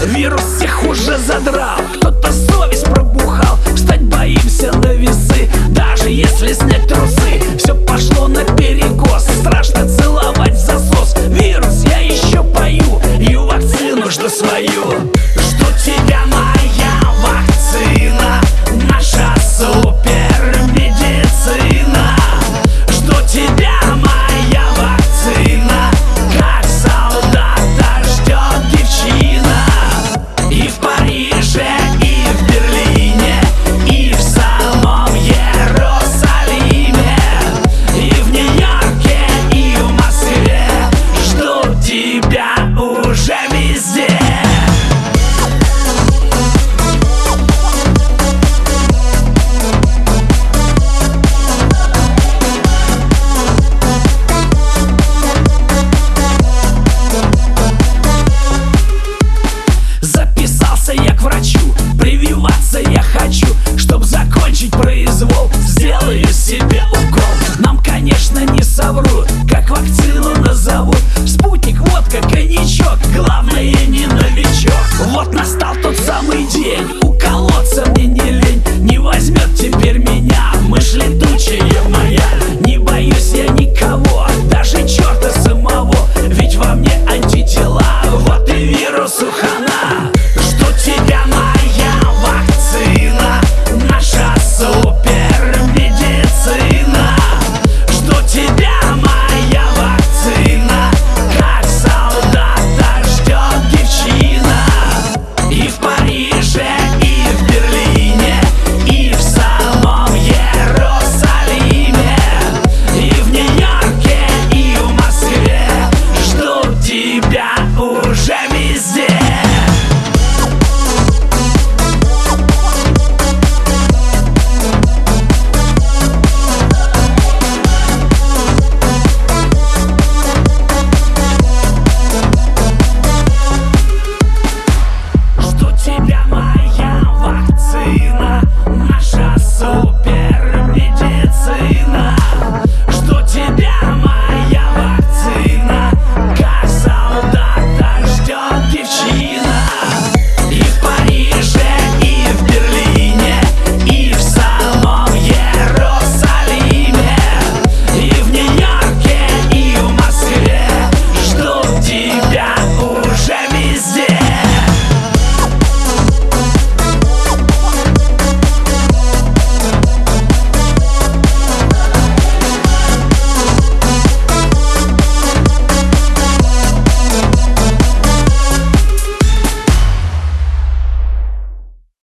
Вирус всех уже задрал, кто-то совесть пробухал. Встать боимся на весы, даже если снять трусы. Все пошло наперекос, страшно целовать в засос. Вирус, я еще пою, и вакцину жду свою. Жду тебя, моя вакцина, наша супермедицина. Жду тебя, моя вакцина, как солдата ждет девчина. И в Париже, и в Берлине, и в самом Иерусалиме, и в Нью-Йорке, и в Москве. Жду тебя уже везде. Записался я к врачу, прививаться я хочу. Чтоб закончить произвол, сделаю себе укол. Нам, конечно, не соврут, как вакцину назовут. Спутник, водка, коньячок, главное не новичок. Вот настал тот самый день, уколоться мне не лень. Не возьмет теперь меня мышь летучая моя. Не боюсь я никого, даже черта самого, ведь во мне антитела, вот и вирусу хана. Жду тебя, моя вакцина, наша супермедицина. Жду тебя, моя вакцина, как солдата ждет девчина. И в Париже, и в Берлине, и в самом Иерусалиме, и в Нью-Йорке, и в Москве. Жду тебя уже